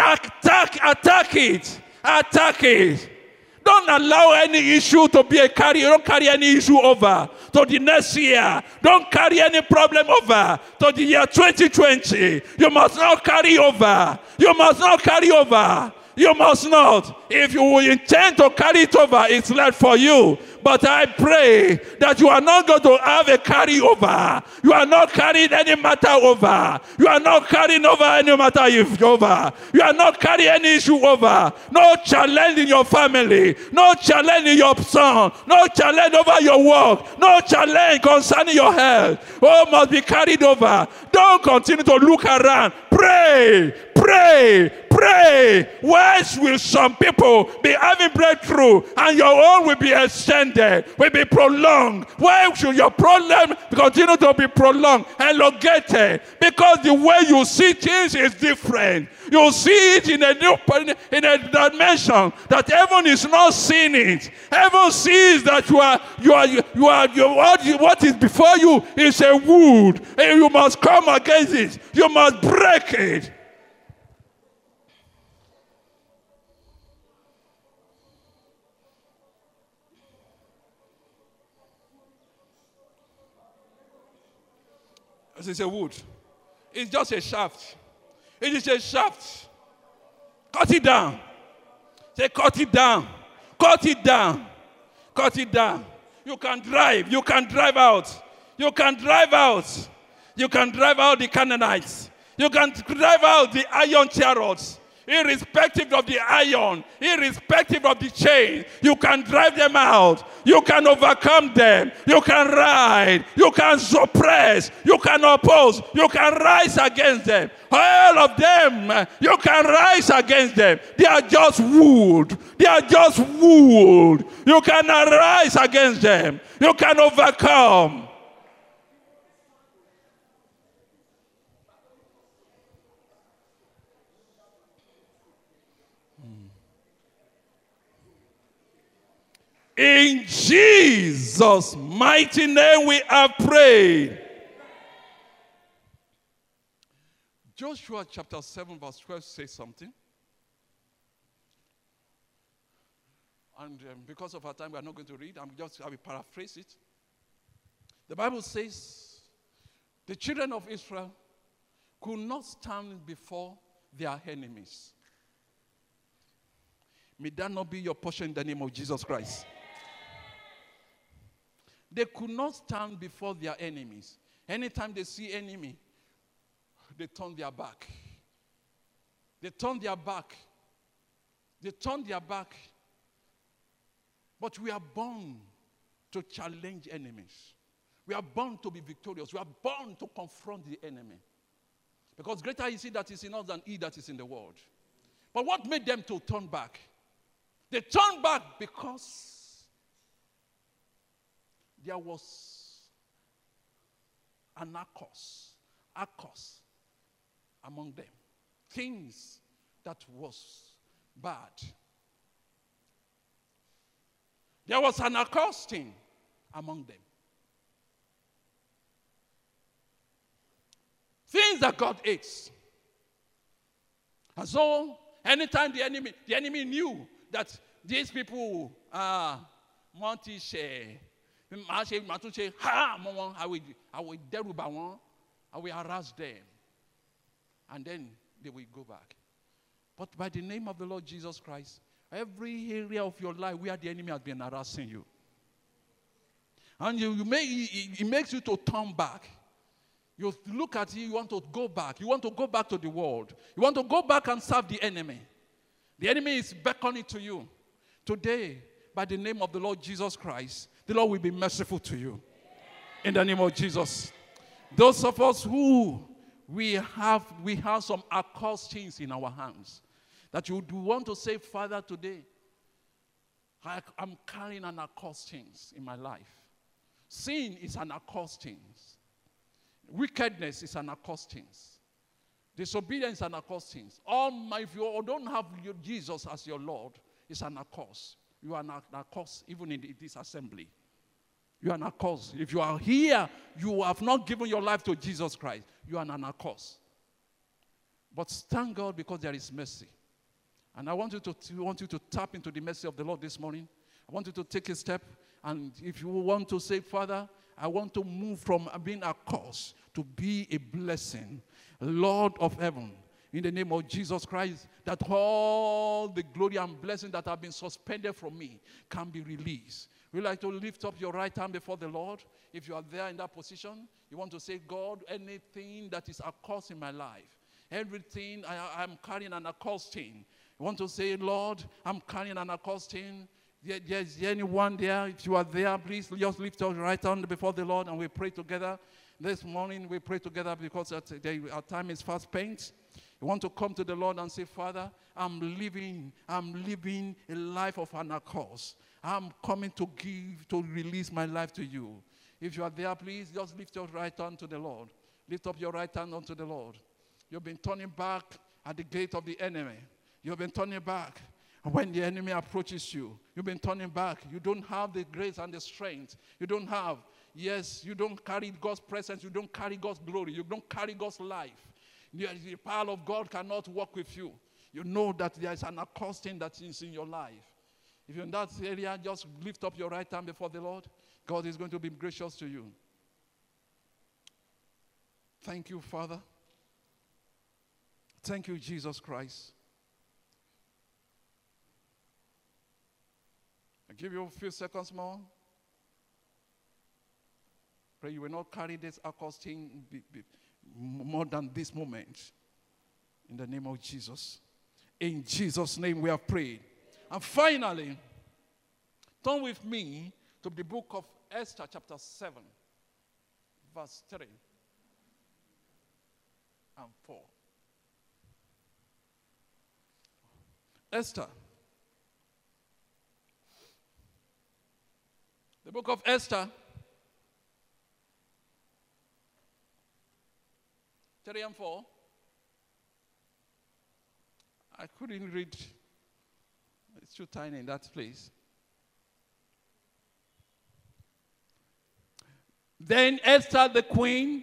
Attack it. Attack it. Don't allow any issue to be a carrier. Don't carry any issue over to the next year. Don't carry any problem over to the year 2020. You must not carry over. You must not carry over. You must not. If you intend to carry it over, it's left for you. But I pray that you are not going to have a carryover. You are not carrying any matter over. You are not carrying over any matter over. You are not carrying any issue over. No challenge in your family. No challenge in your son. No challenge over your work. No challenge concerning your health. All must be carried over. Don't continue to look around. Pray. Pray, pray. Why will some people be having breakthrough and your own will be extended, will be prolonged? Why should your problem continue to be prolonged, elongated? Because the way you see things is different. You see it in a dimension that heaven is not seeing it. Heaven sees that what is before you is a wood, and you must come against it. You must break it. It's a wood. It's just a shaft. It is a shaft. Cut it down. Say, cut it down. Cut it down. Cut it down. You can drive. You can drive out. You can drive out. You can drive out the Canaanites. You can drive out the iron chariots. Irrespective of the iron, irrespective of the chain, you can drive them out. You can overcome them. You can ride. You can suppress. You can oppose. You can rise against them. All of them, you can rise against them. They are just wood. They are just wood. You can arise against them. You can overcome. In Jesus' mighty name we have prayed. Joshua chapter 7 verse 12 says something. And because of our time, we are not going to read. I will paraphrase it. The Bible says the children of Israel could not stand before their enemies. May that not be your portion in the name of Jesus Christ. They could not stand before their enemies. Anytime they see enemy, they turn their back. They turn their back. They turn their back. But we are born to challenge enemies. We are born to be victorious. We are born to confront the enemy. Because greater is he that is in us than he that is in the world. But what made them to turn back? They turned back because there was an akos among them. Things that was bad. There was an accosting among them. Things that God hates. And so, anytime the enemy knew that these people are I will deruba one, I will harass them. And then they will go back. But by the name of the Lord Jesus Christ, every area of your life where the enemy has been harassing you, and it makes you to turn back. You look at it, you want to go back. You want to go back to the world. You want to go back and serve the enemy. The enemy is beckoning to you. Today, by the name of the Lord Jesus Christ, the Lord will be merciful to you. In the name of Jesus. Those of us who we have some accursed things in our hands, that you do want to say, Father, today, I'm carrying an accursed things in my life. Sin is an accursed things. Wickedness is an accursed things. Disobedience is an accursed things. If you don't have Jesus as your Lord, it's an accursed. You are an accursed even in this assembly. You are an accursed. If you are here, you have not given your life to Jesus Christ. You are an accursed. But thank God because there is mercy. And I want you to tap into the mercy of the Lord this morning. I want you to take a step. And if you want to say, Father, I want to move from being a curse to be a blessing. Lord of heaven, in the name of Jesus Christ, that all the glory and blessing that have been suspended from me can be released. Would you like to lift up your right hand before the Lord? If you are there in that position, you want to say, God, anything that is a curse in my life, everything I'm carrying an accursed thing. You want to say, Lord, I'm carrying an accursed thing. There's anyone there? If you are there, please just lift your right hand before the Lord and we pray together. This morning we pray together because our time is fast spent. You want to come to the Lord and say, Father, I'm living a life of an accursed. I'm coming to release my life to you. If you are there, please just lift your right hand to the Lord. Lift up your right hand unto the Lord. You've been turning back at the gate of the enemy. You've been turning back. When the enemy approaches you, you've been turning back. You don't have the grace and the strength. You don't have. Yes, you don't carry God's presence. You don't carry God's glory. You don't carry God's life. The power of God cannot work with you. You know that there is an accursed thing that is in your life. If you're in that area, just lift up your right hand before the Lord. God is going to be gracious to you. Thank you, Father. Thank you, Jesus Christ. I'll give you a few seconds more. Pray you will not carry this accursed thing more than this moment. In the name of Jesus. In Jesus' name we have prayed. And finally, turn with me to the book of Esther chapter 7, verse 3 and 4. Esther. The book of Esther, 3 and 4. I couldn't read. It's too tiny in that place. Then Esther the queen.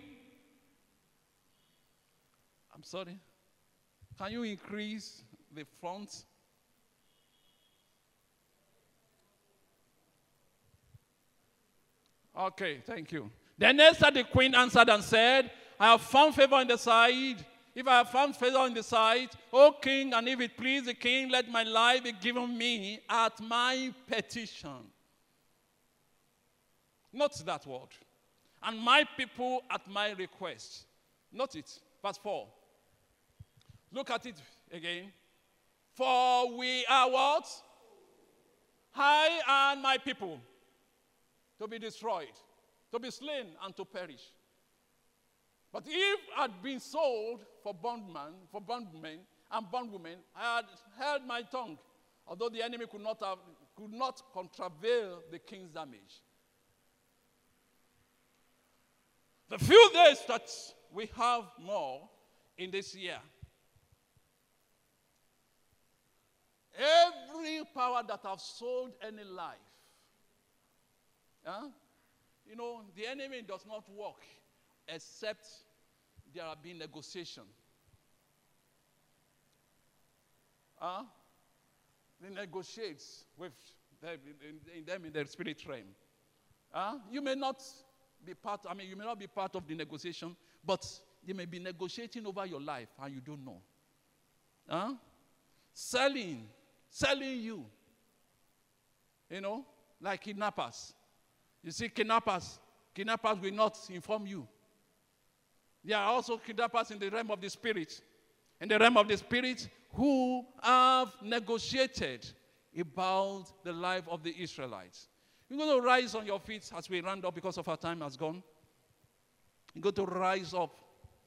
I'm sorry. Can you increase the font? Okay, thank you. Then Esther the queen answered and said, I have found favor in the sight. If I have found favor in the sight, O king, and if it please the king, let my life be given me at my petition. Note that word. And my people at my request. Note it. Verse 4. Look at it again. For we are what? I and my people. To be destroyed. To be slain and to perish. But if I had been sold for bondmen and bondwomen, I had held my tongue, although the enemy could not contravail the king's damage. The few days that we have more in this year, every power that have sold any life, the enemy does not work except there have been negotiation. They negotiate with them in the spirit realm. You may not be part of the negotiation, but they may be negotiating over your life and you don't know. Selling you. Like kidnappers. You see, kidnappers will not inform you. There are also kidnappers in the realm of the spirit. In the realm of the spirit, who have negotiated about the life of the Israelites. You're going to rise on your feet as we round up because of our time has gone. You're going to rise up.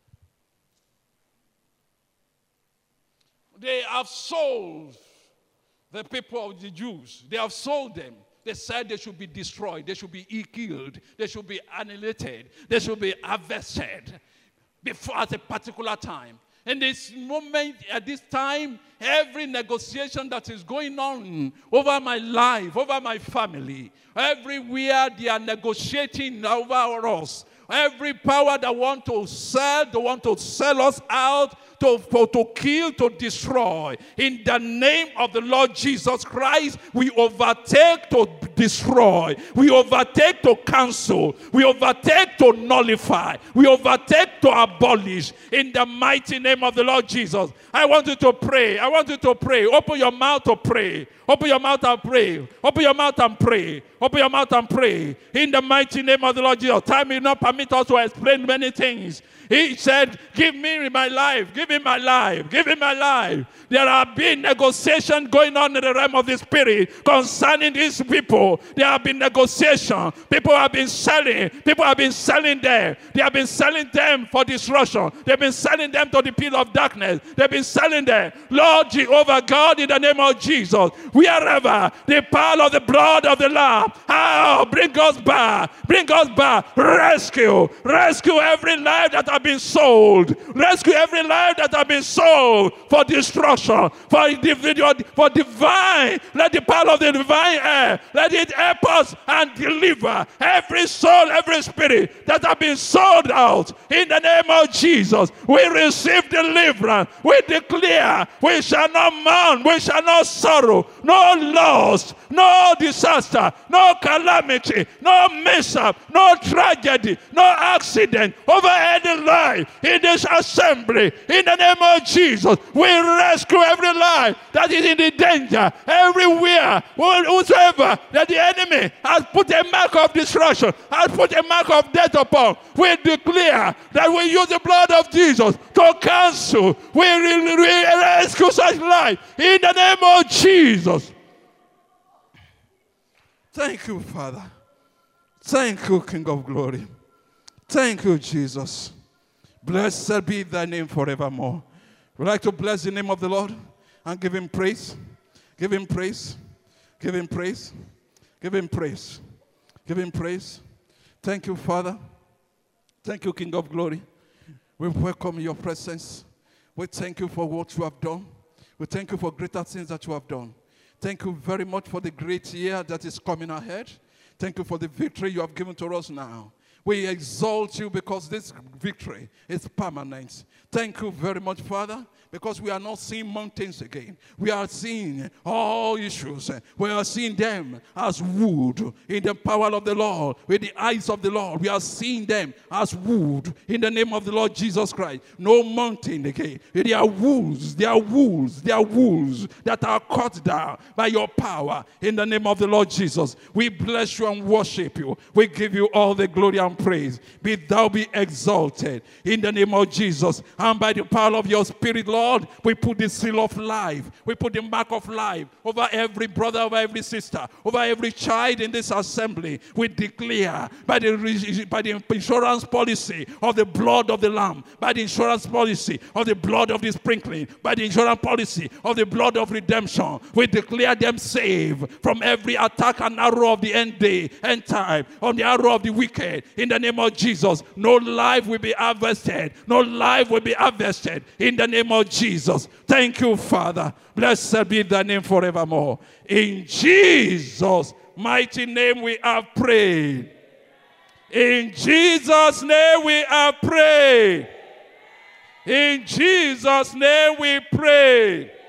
They have sold the people of the Jews. They have sold them. They said they should be destroyed. They should be killed. They should be annihilated. They should be harvested before at a particular time. In this moment, at this time, every negotiation that is going on over my life, over my family, everywhere they are negotiating over us. Every power that want to sell us out, to kill, to destroy. In the name of the Lord Jesus Christ, we overtake to destroy. We overtake to cancel. We overtake to nullify. We overtake to abolish. In the mighty name of the Lord Jesus. I want you to pray. I want you to pray. Open your mouth to pray. Open your mouth and pray. Open your mouth and pray. Open your mouth and pray. In the mighty name of the Lord Jesus. Time will not permit us to explain many things. He said, give me my life. Give me my life. Give me my life. There have been negotiations going on in the realm of the spirit concerning these people. There have been negotiations. People have been selling. People have been selling them. They have been selling them for destruction. They've been selling them to the pit of darkness. They've been selling them. Lord Jehovah God, in the name of Jesus, wherever the power of the blood of the Lamb, bring us back. Bring us back. Rescue every life that has been sold. Rescue every life that has been sold for destruction, for divine. Let the power of the divine air, let it help us and deliver every soul, every spirit that has been sold out. In the name of Jesus, we receive deliverance. We declare we shall not mourn, we shall not sorrow, no loss, no disaster, no calamity, no mishap, no tragedy, no accident over any life in this assembly. In the name of Jesus, we rescue every life that is in the danger, everywhere, whosoever that the enemy has put a mark of destruction, has put a mark of death upon. We declare that we use the blood of Jesus to cancel. We rescue such life in the name of Jesus. Thank you, Father. Thank you, King of Glory. Thank you, Jesus. Blessed be thy name forevermore. We'd like to bless the name of the Lord and give him praise. Give him praise. Give him praise. Give him praise. Give him praise. Thank you, Father. Thank you, King of Glory. We welcome your presence. We thank you for what you have done. We thank you for greater things that you have done. Thank you very much for the great year that is coming ahead. Thank you for the victory you have given to us now. We exalt you because this victory is permanent. Thank you very much, Father, because we are not seeing mountains again. We are seeing all issues. We are seeing them as wood in the power of the Lord, with the eyes of the Lord. We are seeing them as wood in the name of the Lord Jesus Christ. No mountain again. They are wolves. They are wolves. They are wolves that are cut down by your power in the name of the Lord Jesus. We bless you and worship you. We give you all the glory and praise. Be thou be exalted in the name of Jesus. And by the power of your Spirit, Lord, we put the seal of life. We put the mark of life over every brother, over every sister, over every child in this assembly. We declare by the insurance policy of the blood of the Lamb, by the insurance policy of the blood of the sprinkling, by the insurance policy of the blood of redemption, we declare them saved from every attack and arrow of the end day, end time, on the arrow of the wicked. In the name of Jesus, no life will be harvested. No life will be harvested in the name of Jesus. Thank you, Father. Blessed be thy name forevermore. In Jesus' mighty name we have prayed. In Jesus' name we have prayed. In Jesus' name we pray.